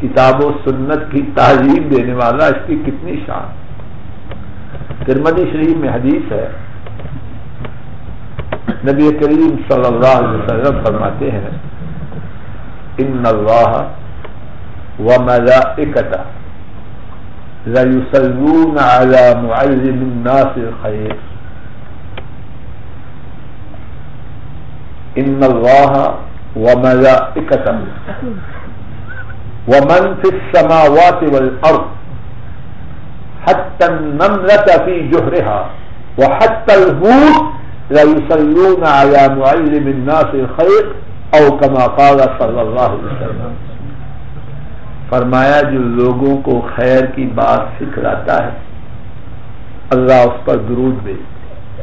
کتاب و سنت کی تعلیم دینے والا، اس کی کتنی شان۔ ترمذی شریف میں حدیث ہے، نبی کریم صلی اللہ علیہ وسلم فرماتے ہیں ان اللہ وملائکتہ لَيُصَلُّونَ عَلَى مُعَلِّمِ النَّاسِ الْخَيْرَ ان اللہ وملائکتہ ومن في السماوات والأرض حتى النملة في جحرها وحتى الحوت لا يصلون على معلم الناس الخير او كما قال صلی اللہ علیہ وسلم۔ فرمایا جو لوگوں کو خیر کی بات سکھلاتا ہے اللہ اس پر درود بھیجتے،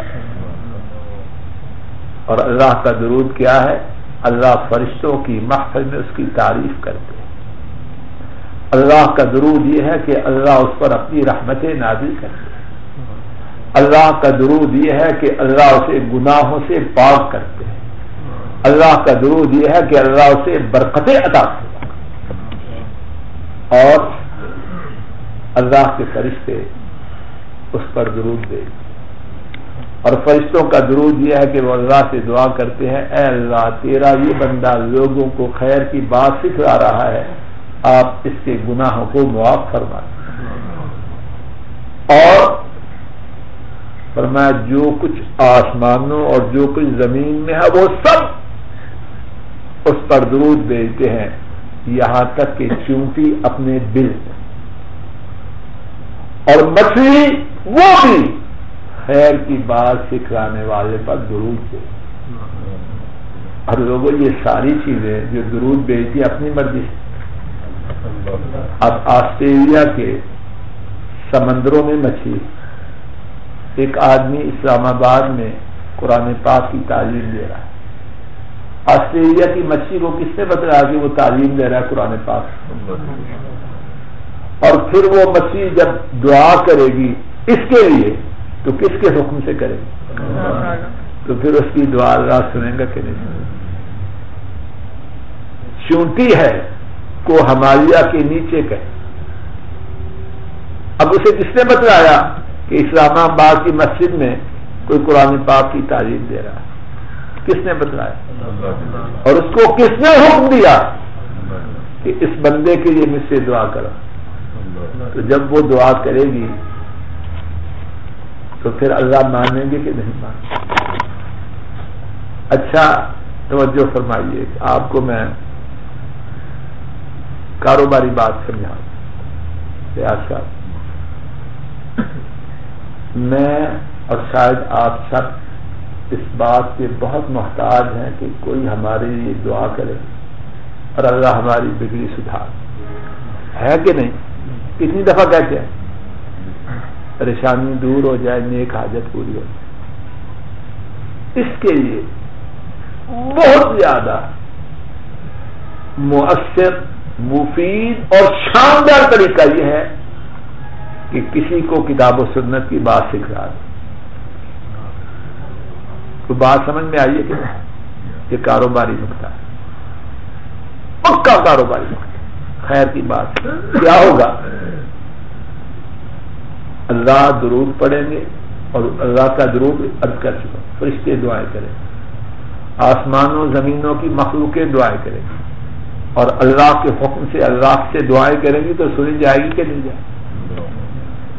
اور اللہ کا درود کیا ہے؟ اللہ فرشتوں کی محفل میں اس کی تعریف کرتے ہیں۔ اللہ کا درود یہ ہے کہ اللہ اس پر اپنی رحمتیں نازل کرتے ہیں۔ اللہ کا درود یہ ہے کہ اللہ اسے گناہوں سے پاک کرتے ہیں۔ اللہ کا درود یہ ہے کہ اللہ اسے برکتیں عطا کرتے ہیں، اور اللہ کے فرشتے اس پر درود دے، اور فرشتوں کا درود یہ ہے کہ وہ اللہ سے دعا کرتے ہیں اے اللہ تیرا یہ بندہ لوگوں کو خیر کی بات سکھلا رہا ہے، آپ اس کے گناہوں کو معاف فرما دیں۔ اور فرمایا جو کچھ آسمانوں اور جو کچھ زمین میں ہے وہ سب اس پر درود بھیجتے ہیں، یہاں تک کہ چونٹی اپنے دل اور مچھلی وہ بھی خیر کی بات سکھلانے والے پر درود دے۔ اور لوگوں یہ ساری چیزیں جو درود بھیجتی اپنی مرضی سے۔ اب آسٹریلیا کے سمندروں میں مچھلی، ایک آدمی اسلام آباد میں قرآن پاک کی تعلیم دے رہا ہے، آسٹریلیا کی مچھلی کو کس نے بتایا کہ وہ تعلیم دے رہا ہے قرآن پاک؟ اور پھر وہ مچھلی جب دعا کرے گی اس کے لیے تو کس کے حکم سے کرے گی؟ تو پھر اس کی دعا اللہ سنیں گا کہ نہیں؟ چونٹی ہے کو ہمالیہ کے نیچے کا، اب اسے کس نے بتلایا کہ اسلام آباد کی مسجد میں کوئی قرآن پاک کی تعلیم دے رہا ہے؟ کس نے بتلایا؟ اور اس کو کس نے حکم دیا کہ اس بندے کے لیے مجھ سے دعا کرو؟ تو جب وہ دعا کرے گی تو پھر اللہ مانیں گے کہ نہیں مانیں گے؟ اچھا توجہ فرمائیے، آپ کو میں کاروباری بات سمجھاؤں۔ ریاض صاحب، میں اور شاید آپ سب اس بات کے بہت محتاج ہیں کہ کوئی ہمارے لیے دعا کرے اور اللہ ہماری بگڑی سدھار، ہے کہ نہیں؟ کتنی دفعہ کہتے ہیں پریشانی دور ہو جائے، نیک حاجت پوری ہو جائے۔ اس کے لیے بہت زیادہ مؤثر، مفید اور شاندار طریقہ یہ ہے کہ کسی کو کتاب و سنت کی بات سکھلا دیں۔ تو بات سمجھ میں آئیے کہ یہ کاروباری نقطہ ہے، پکا کاروباری نقطہ، خیر کی بات کیا ہوگا؟ اللہ درود پڑھیں گے، اور اللہ کا درود عرض کر چکا، فرشتے دعائیں کریں، آسمانوں زمینوں کی مخلوقیں دعائیں کریں، اور اللہ کے حکم سے اللہ سے دعائیں کریں گی تو سنی جائے گی کہ نہیں جائے گی؟